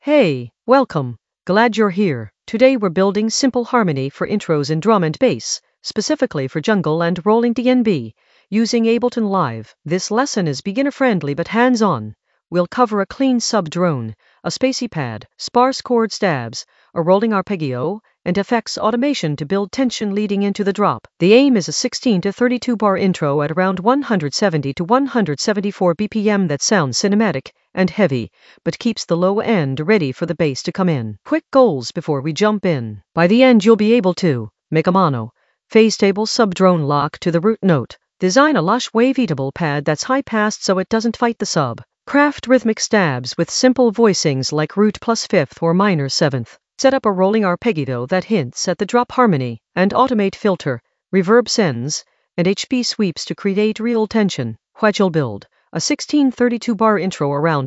Hey, welcome. Glad you're here. Today we're building simple harmony for intros in drum and bass, specifically for jungle and rolling DnB, using Ableton Live. This lesson is beginner-friendly but hands-on. We'll cover a clean sub-drone, a spacey pad, sparse chord stabs, a rolling arpeggio, and effects automation to build tension leading into the drop. The aim is a 16 to 32 bar intro at around 170 to 174 BPM that sounds cinematic and heavy, but keeps the low end ready for the bass to come in. Quick goals before we jump in. By the end you'll be able to make a mono, phase table sub-drone lock to the root note, design a lush waveatable pad that's high-passed so it doesn't fight the sub, craft rhythmic stabs with simple voicings like root plus fifth or minor seventh, set up a rolling arpeggio that hints at the drop harmony, and automate filter, reverb sends, and HP sweeps to create real tension. What you'll build: a 1632 bar intro around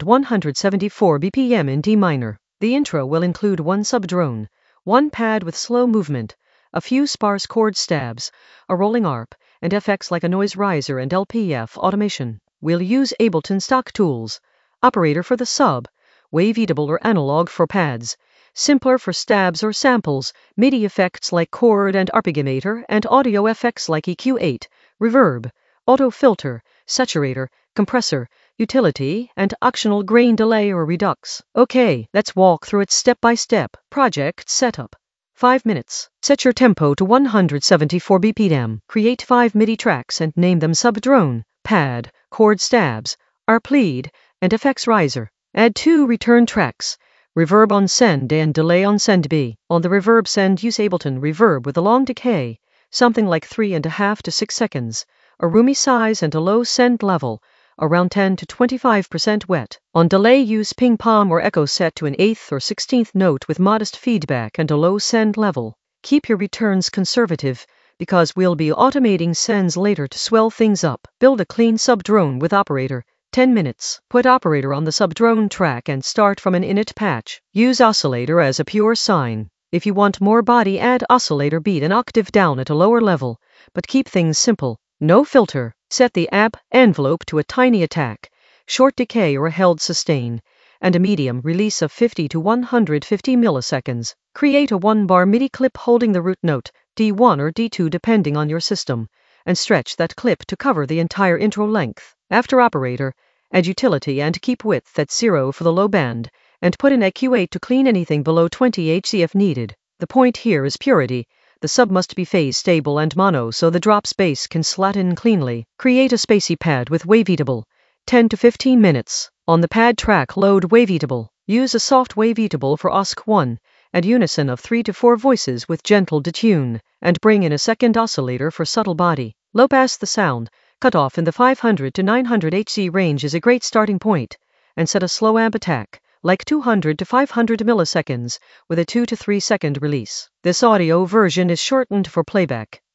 174 BPM in D minor. The intro will include one sub-drone, one pad with slow movement, a few sparse chord stabs, a rolling arp, and effects like a noise riser and LPF automation. We'll use Ableton stock tools: operator for the sub, waveatable or analog for pads, simpler for stabs or samples, MIDI effects like chord and arpeggiator, and audio effects like EQ8, reverb, auto filter, saturator, compressor, utility, and optional grain delay or redux. Okay, let's walk through it step by step. Project setup: 5 minutes. Set your tempo to 174 BPM. Create 5 MIDI tracks and name them sub-drone, pad, chord stabs, arp lead, and effects riser. Add 2 return tracks: reverb on send and delay on send B. On the reverb send, use Ableton Reverb with a long decay, something like 3.5 to 6 seconds, a roomy size and a low send level, around 10 to 25% wet. On delay, use ping pong or echo set to an 8th or 16th note with modest feedback and a low send level. Keep your returns conservative, because we'll be automating sends later to swell things up. Build a clean sub-drone with operator. 10 minutes. Put operator on the sub-drone track and start from an init patch. Use oscillator as a pure sine. If you want more body, add oscillator beat an octave down at a lower level, but keep things simple. No filter. Set the app envelope to a tiny attack, short decay or a held sustain, and a medium release of 50 to 150 milliseconds. Create a 1-bar MIDI clip holding the root note, D1 or D2 depending on your system, and stretch that clip to cover the entire intro length. After operator, add utility and keep width at 0 for the low band, and put in EQ8 to clean anything below 20 Hz if needed. The point here is purity. The sub must be phase stable and mono so the drop space can slot in cleanly. Create a spacey pad with waveatable, 10 to 15 minutes. On the pad track, load waveatable. Use a soft waveatable for OSC1, add unison of 3 to 4 voices with gentle detune, and bring in a second oscillator for subtle body. Low pass the sound, cut off in the 500 to 900 Hz range is a great starting point, and set a slow amp attack, like 200 to 500 milliseconds, with a 2 to 3 second release. This audio version is shortened for playback.